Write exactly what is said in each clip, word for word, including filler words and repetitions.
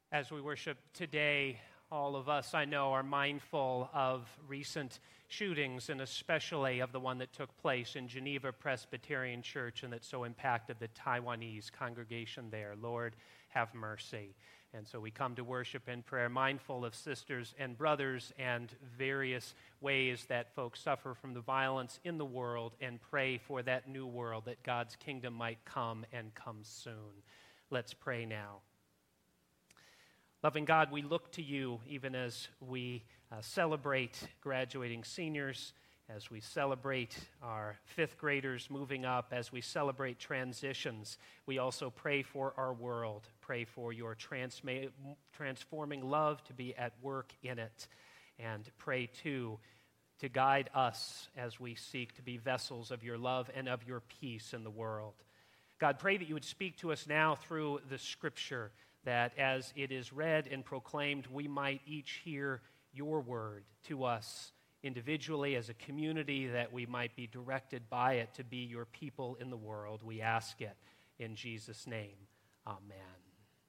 As we worship today, all of us, I know, are mindful of recent shootings, and especially of the one that took place in Geneva Presbyterian Church and that so impacted the Taiwanese congregation there. Lord, have mercy. And so we come to worship in prayer, mindful of sisters and brothers and various ways that folks suffer from the violence in the world, and pray for that new world, that God's kingdom might come and come soon. Let's pray now. Loving God, we look to you even as we uh, celebrate graduating seniors, as we celebrate our fifth graders moving up, as we celebrate transitions. We also pray for our world, pray for your transma- transforming love to be at work in it, and pray too to guide us as we seek to be vessels of your love and of your peace in the world. God, pray that you would speak to us now through the Scripture, that as it is read and proclaimed, we might each hear your word to us individually as a community, that we might be directed by it to be your people in the world. We ask it in Jesus' name. Amen.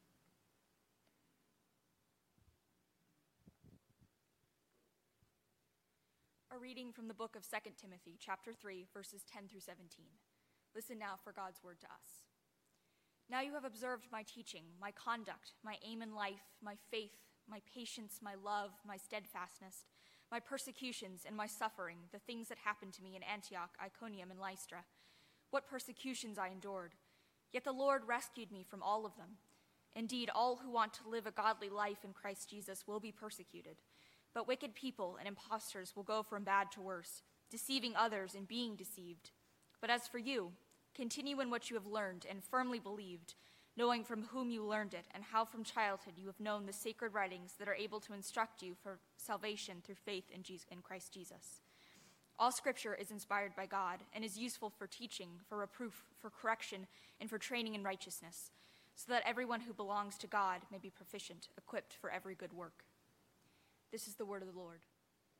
A reading from the book of Second Timothy, chapter three, verses ten through seventeen. Listen now for God's word to us. Now you have observed my teaching, my conduct, my aim in life, my faith, my patience, my love, my steadfastness, my persecutions and my suffering, the things that happened to me in Antioch, Iconium, and Lystra. What persecutions I endured! Yet the Lord rescued me from all of them. Indeed, all who want to live a godly life in Christ Jesus will be persecuted. But wicked people and impostors will go from bad to worse, deceiving others and being deceived. But as for you, continue in what you have learned and firmly believed, knowing from whom you learned it, and how from childhood you have known the sacred writings that are able to instruct you for salvation through faith in, Jesus, in Christ Jesus. All Scripture is inspired by God and is useful for teaching, for reproof, for correction, and for training in righteousness, so that everyone who belongs to God may be proficient, equipped for every good work. This is the word of the Lord.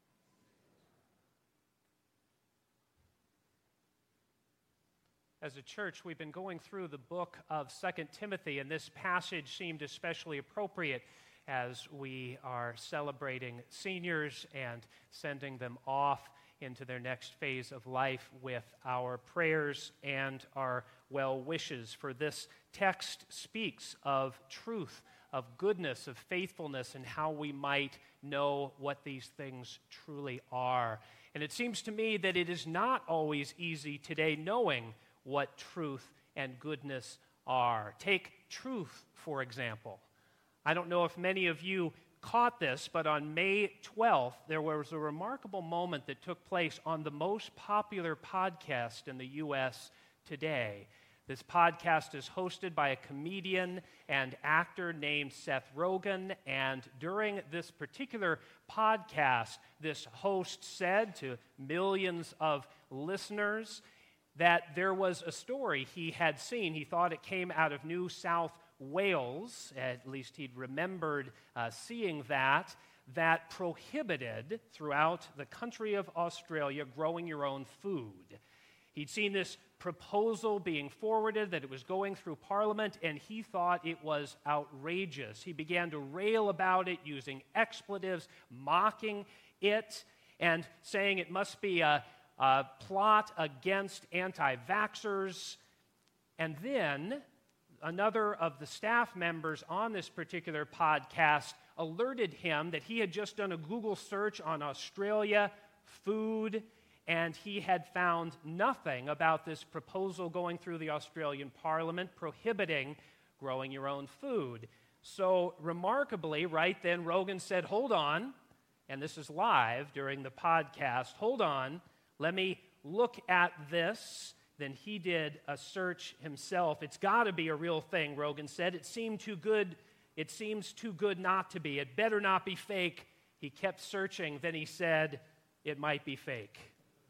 As a church, we've been going through the book of Second Timothy, and this passage seemed especially appropriate as we are celebrating seniors and sending them off into their next phase of life with our prayers and our well wishes. For this text speaks of truth, of goodness, of faithfulness, and how we might know what these things truly are. And it seems to me that it is not always easy today knowing what truth and goodness are. Take truth, for example. I don't know if many of you caught this, but on May twelfth, there was a remarkable moment that took place on the most popular podcast in the U S today. This podcast is hosted by a comedian and actor named Seth Rogen, and during this particular podcast, this host said to millions of listeners that there was a story he had seen. He thought it came out of New South Wales, at least he'd remembered uh, seeing that, that prohibited throughout the country of Australia growing your own food. He'd seen this proposal being forwarded, that it was going through Parliament, and he thought it was outrageous. He began to rail about it using expletives, mocking it, and saying it must be a A plot against anti-vaxxers. And then another of the staff members on this particular podcast alerted him that he had just done a Google search on Australia food, and he had found nothing about this proposal going through the Australian Parliament prohibiting growing your own food. So remarkably, right then, Rogan said, hold on, and this is live during the podcast, hold on, let me look at this. Then he did a search himself. It's got to be a real thing, Rogan said. It seemed too good. It seems too good not to be. It better not be fake. He kept searching. Then he said, it might be fake.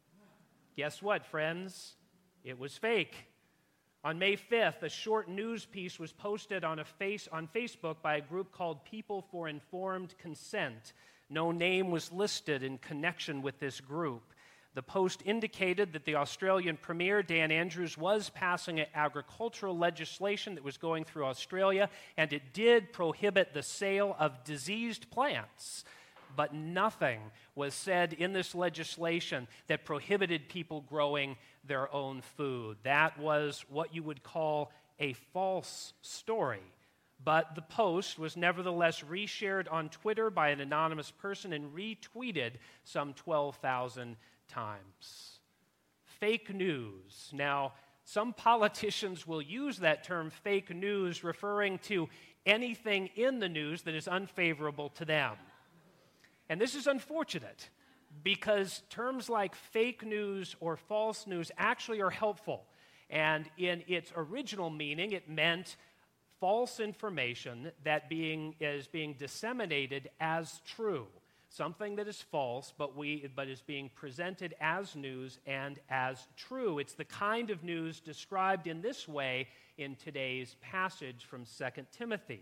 Guess what, friends? It was fake. On May fifth, a short news piece was posted on, a face, on Facebook by a group called People for Informed Consent. No name was listed in connection with this group. The Post indicated that the Australian Premier, Dan Andrews, was passing an agricultural legislation that was going through Australia, and it did prohibit the sale of diseased plants. But nothing was said in this legislation that prohibited people growing their own food. That was what you would call a false story. But the post was nevertheless reshared on Twitter by an anonymous person and retweeted some twelve thousand times. Fake news. Now, some politicians will use that term fake news referring to anything in the news that is unfavorable to them. And this is unfortunate because terms like fake news or false news actually are helpful. And in its original meaning, it meant false information that being is being disseminated as true. Something that is false, but we but is being presented as news and as true. It's the kind of news described in this way in today's passage from Second Timothy.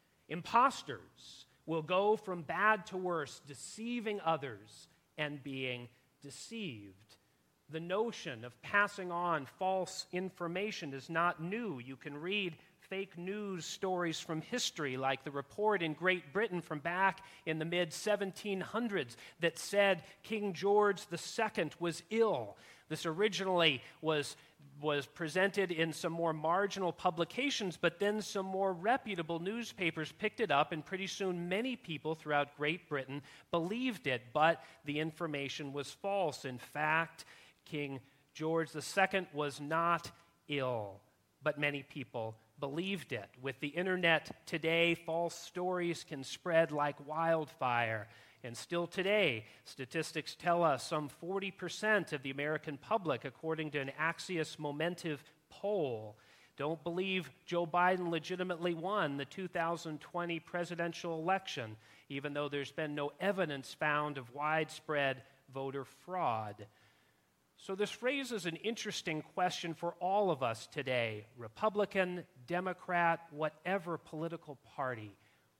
Imposters will go from bad to worse, deceiving others and being deceived. The notion of passing on false information is not new. You can read fake news stories from history, like the report in Great Britain from back in the mid seventeen hundreds that said King George the Second was ill. This originally was, was presented in some more marginal publications, but then some more reputable newspapers picked it up, and pretty soon many people throughout Great Britain believed it, but the information was false. In fact, King George the Second was not ill, but many people believed it. With the internet today, false stories can spread like wildfire. And still today, statistics tell us some forty percent of the American public, according to an Axios Momentive poll, don't believe Joe Biden legitimately won the two thousand twenty presidential election, even though there's been no evidence found of widespread voter fraud. So this raises an interesting question for all of us today, Republican, Democrat, whatever political party.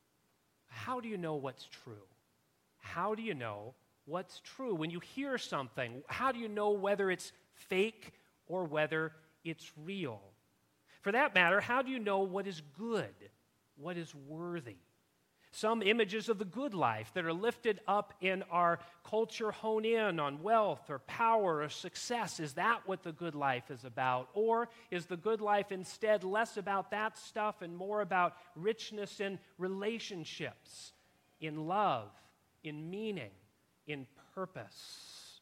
How do you know what's true? How do you know what's true? When you hear something, how do you know whether it's fake or whether it's real? For that matter, how do you know what is good, what is worthy? Some images of the good life that are lifted up in our culture hone in on wealth or power or success. Is that what the good life is about? Or is the good life instead less about that stuff and more about richness in relationships, in love, in meaning, in purpose?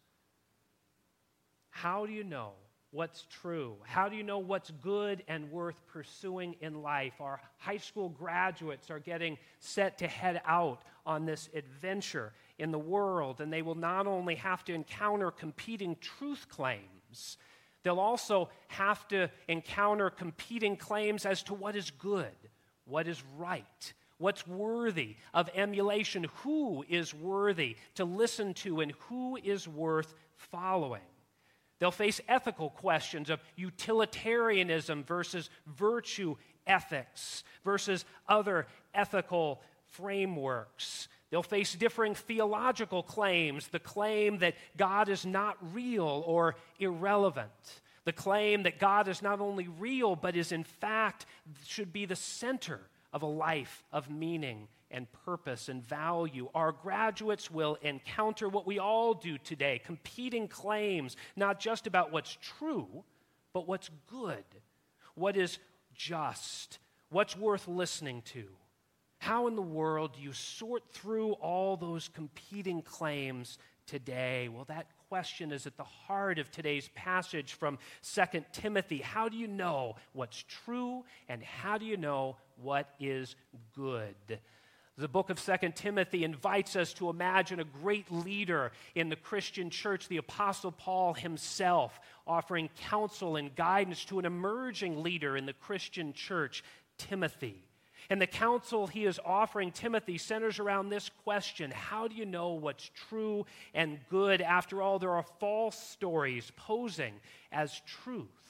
How do you know what's true? How do you know what's good and worth pursuing in life? Our high school graduates are getting set to head out on this adventure in the world, and they will not only have to encounter competing truth claims, they'll also have to encounter competing claims as to what is good, what is right, what's worthy of emulation, who is worthy to listen to, and who is worth following. They'll face ethical questions of utilitarianism versus virtue ethics versus other ethical frameworks. They'll face differing theological claims, the claim that God is not real or irrelevant, the claim that God is not only real but is in fact should be the center of a life of meaning and purpose and value. Our graduates will encounter what we all do today, competing claims, not just about what's true, but what's good, what is just, what's worth listening to. How in the world do you sort through all those competing claims today? Well, that question is at the heart of today's passage from Second Timothy. How do you know what's true, and how do you know what is good? The book of Second Timothy invites us to imagine a great leader in the Christian church, the Apostle Paul himself, offering counsel and guidance to an emerging leader in the Christian church, Timothy. And the counsel he is offering Timothy centers around this question: how do you know what's true and good? After all, there are false stories posing as truth.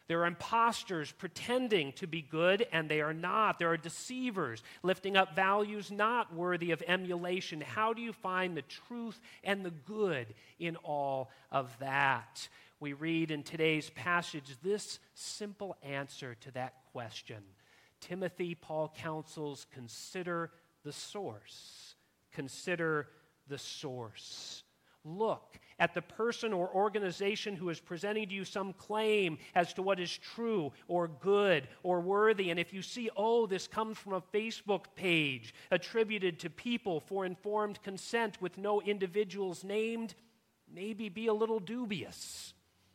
There are imposters pretending to be good, and they are not. There are deceivers lifting up values not worthy of emulation. How do you find the truth and the good in all of that? We read in today's passage this simple answer to that question. Timothy, Paul counsels, consider the source. Consider the source. Look at the person or organization who is presenting to you some claim as to what is true or good or worthy. And if you see, oh, this comes from a Facebook page attributed to people for informed consent with no individuals named, maybe be a little dubious.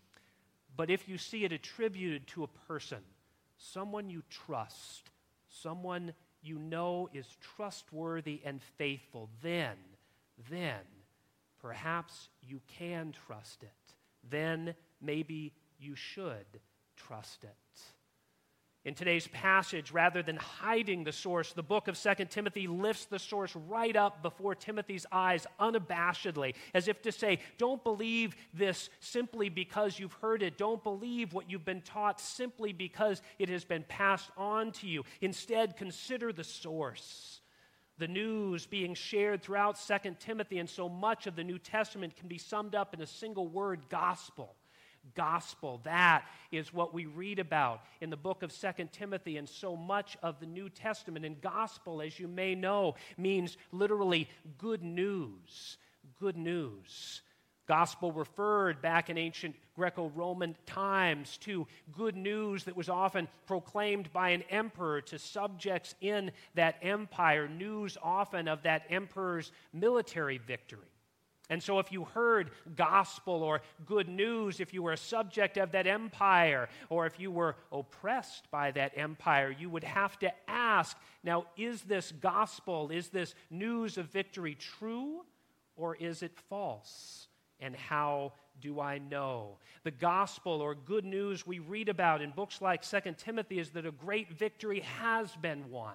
But if you see it attributed to a person, someone you trust, someone you know is trustworthy and faithful, then, then, perhaps you can trust it. Then maybe you should trust it. In today's passage, rather than hiding the source, the book of Second Timothy lifts the source right up before Timothy's eyes unabashedly, as if to say, don't believe this simply because you've heard it. Don't believe what you've been taught simply because it has been passed on to you. Instead, consider the source. The news being shared throughout Second Timothy and so much of the New Testament can be summed up in a single word, gospel. Gospel, that is what we read about in the book of Second Timothy and so much of the New Testament. And gospel, as you may know, means literally good news. Good news. Gospel referred back in ancient Greco-Roman times to good news that was often proclaimed by an emperor to subjects in that empire, news often of that emperor's military victory. And so if you heard gospel or good news, if you were a subject of that empire, or if you were oppressed by that empire, you would have to ask, now, is this gospel, is this news of victory true, or is it false? And how do I know? The gospel or good news we read about in books like Second Timothy is that a great victory has been won,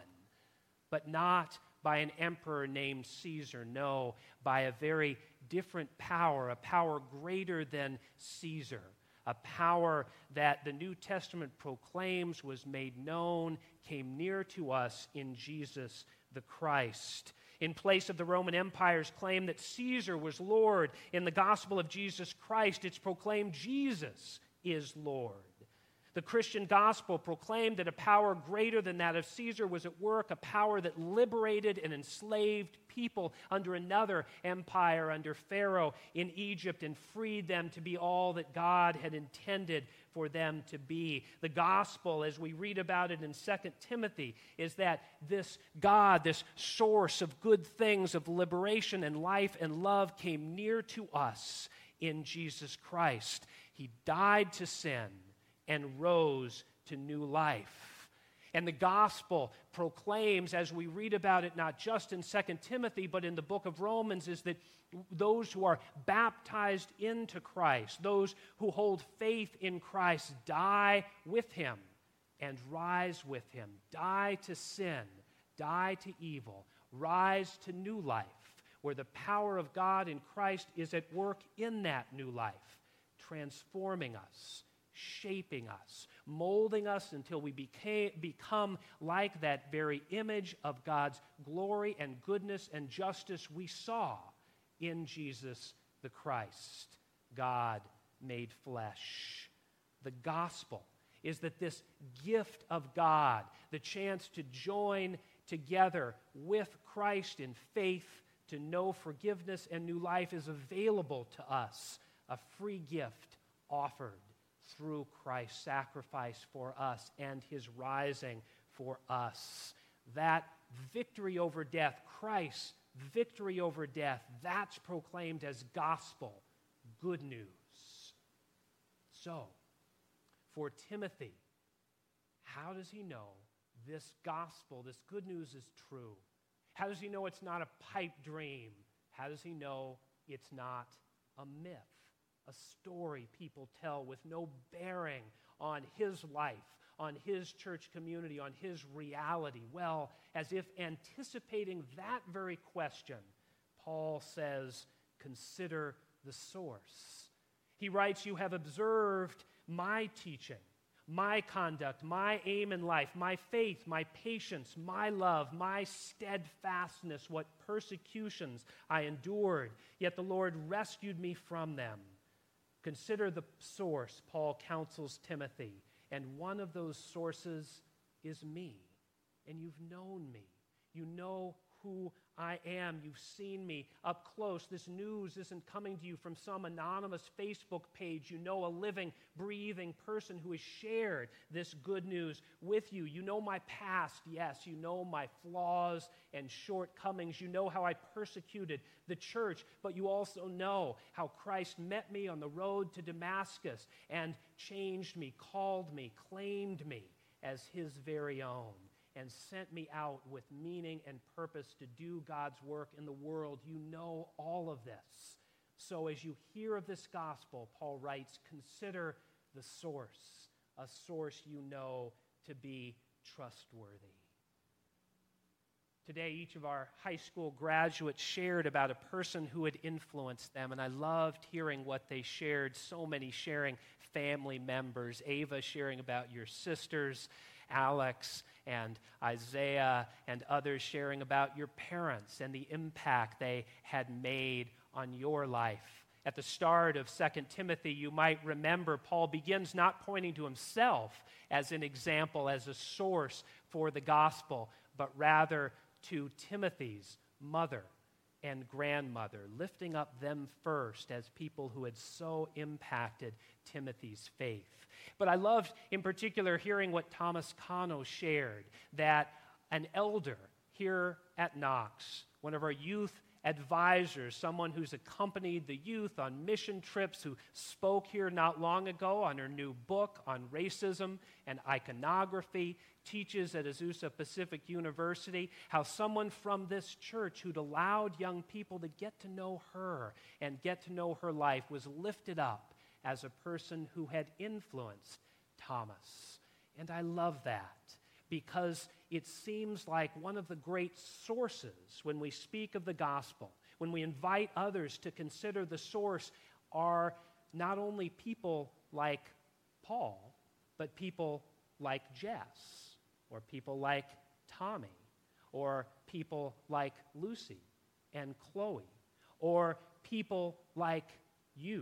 but not by an emperor named Caesar. No, by a very different power, a power greater than Caesar, a power that the New Testament proclaims was made known, came near to us in Jesus the Christ. In place of the Roman Empire's claim that Caesar was Lord, in the gospel of Jesus Christ, it's proclaimed Jesus is Lord. The Christian gospel proclaimed that a power greater than that of Caesar was at work, a power that liberated and enslaved people under another empire, under Pharaoh in Egypt, and freed them to be all that God had intended for them to be. The gospel, as we read about it in Second Timothy, is that this God, this source of good things, of liberation and life and love, came near to us in Jesus Christ. He died to sin and rose to new life. And the gospel proclaims, as we read about it, not just in Second Timothy, but in the book of Romans, is that those who are baptized into Christ, those who hold faith in Christ, die with him and rise with him. Die to sin, die to evil, rise to new life, where the power of God in Christ is at work in that new life, transforming us, shaping us, molding us until we became, become like that very image of God's glory and goodness and justice we saw in Jesus the Christ, God made flesh. The gospel is that this gift of God, the chance to join together with Christ in faith, to know forgiveness and new life, is available to us, a free gift offered through Christ's sacrifice for us and his rising for us. That victory over death, Christ's victory over death, that's proclaimed as gospel, good news. So, for Timothy, how does he know this gospel, this good news is true? How does he know it's not a pipe dream? How does he know it's not a myth? A story people tell with no bearing on his life, on his church community, on his reality. Well, as if anticipating that very question, Paul says, consider the source. He writes, you have observed my teaching, my conduct, my aim in life, my faith, my patience, my love, my steadfastness, what persecutions I endured, yet the Lord rescued me from them. Consider the source, Paul counsels Timothy, and one of those sources is me, and you've known me. You know who I am. You've seen me up close. This news isn't coming to you from some anonymous Facebook page. You know a living, breathing person who has shared this good news with you. You know my past, yes. You know my flaws and shortcomings. You know how I persecuted the church, but you also know how Christ met me on the road to Damascus and changed me, called me, claimed me as his very own, and sent me out with meaning and purpose to do God's work in the world. You know all of this. So as you hear of this gospel, Paul writes, consider the source, a source you know to be trustworthy. Today, each of our high school graduates shared about a person who had influenced them, and I loved hearing what they shared, so many sharing family members, Ava sharing about your sisters, Alex and Isaiah, and others sharing about your parents and the impact they had made on your life. At the start of Second Timothy, you might remember Paul begins not pointing to himself as an example, as a source for the gospel, but rather to Timothy's mother and grandmother, lifting up them first as people who had so impacted Timothy's faith. But I loved, in particular, hearing what Thomas Cano shared, that an elder here at Knox, one of our youth advisors, someone who's accompanied the youth on mission trips, who spoke here not long ago on her new book on racism and iconography, teaches at Azusa Pacific University, how someone from this church who'd allowed young people to get to know her and get to know her life was lifted up as a person who had influenced Thomas. And I love that, because it seems like one of the great sources when we speak of the gospel, when we invite others to consider the source, are not only people like Paul, but people like Jess, or people like Tommy, or people like Lucy and Chloe, or people like you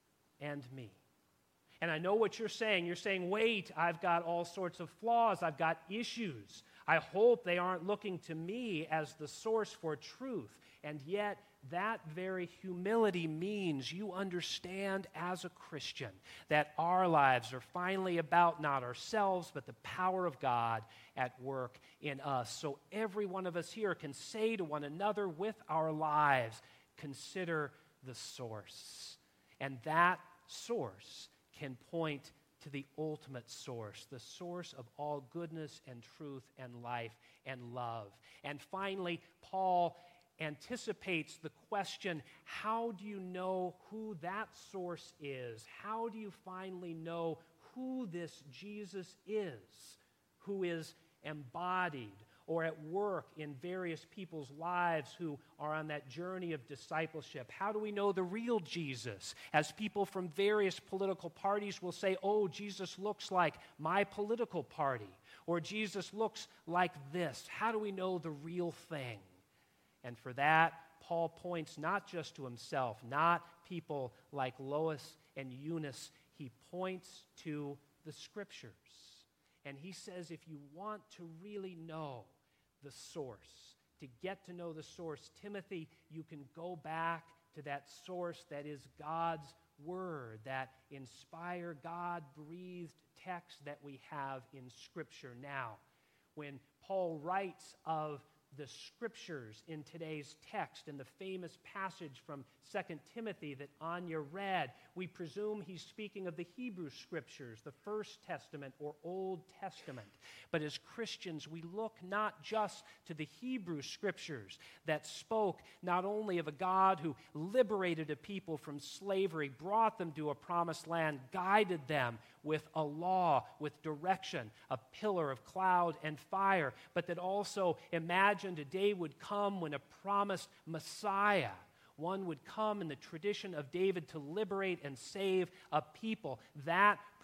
and me. And I know what you're saying. You're saying, wait, I've got all sorts of flaws. I've got issues. I hope they aren't looking to me as the source for truth. And yet, that very humility means you understand as a Christian that our lives are finally about not ourselves, but the power of God at work in us. So every one of us here can say to one another with our lives, consider the source. And that source can point to the ultimate source, the source of all goodness and truth and life and love. And finally, Paul anticipates the question, how do you know who that source is? How do you finally know who this Jesus is, who is embodied or at work in various people's lives who are on that journey of discipleship? How do we know the real Jesus? As people from various political parties will say, oh, Jesus looks like my political party, or Jesus looks like this. How do we know the real thing? And for that, Paul points not just to himself, not people like Lois and Eunice. He points to the Scriptures. And he says, if you want to really know the source, to get to know the source, Timothy, you can go back to that source that is God's Word, that inspired, God-breathed text that we have in Scripture. Now, when Paul writes of the Scriptures in today's text, in the famous passage from Second Timothy that Anya read, we presume he's speaking of the Hebrew Scriptures, the First Testament or Old Testament. But as Christians, we look not just to the Hebrew Scriptures that spoke not only of a God who liberated a people from slavery, brought them to a promised land, guided them with a law, with direction, a pillar of cloud and fire, but that also imagined a day would come when a promised Messiah, one would come in the tradition of David to liberate and save a people. That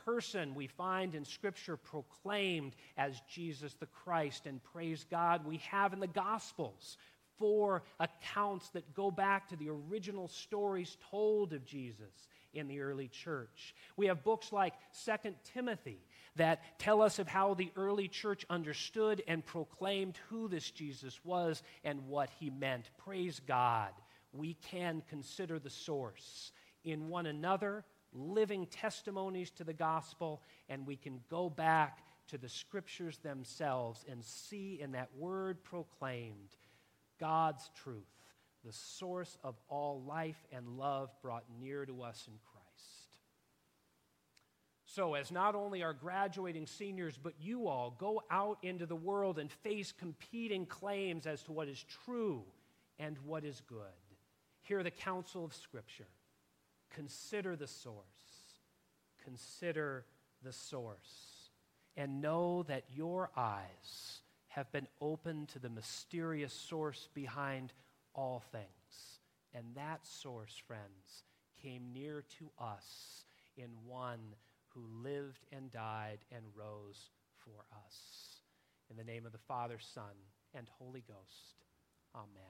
person we find in Scripture proclaimed as Jesus the Christ. And praise God, we have in the Gospels four accounts that go back to the original stories told of Jesus in the early church. We have books like Second Timothy that tell us of how the early church understood and proclaimed who this Jesus was and what he meant. Praise God, we can consider the source in one another, living testimonies to the gospel, and we can go back to the Scriptures themselves and see in that word proclaimed God's truth, the source of all life and love brought near to us in Christ. So, as not only our graduating seniors, but you all go out into the world and face competing claims as to what is true and what is good, hear the counsel of Scripture. Consider the source. Consider the source. And know that your eyes have been opened to the mysterious source behind all things. And that source, friends, came near to us in one who lived and died and rose for us. In the name of the Father, Son, and Holy Ghost, amen.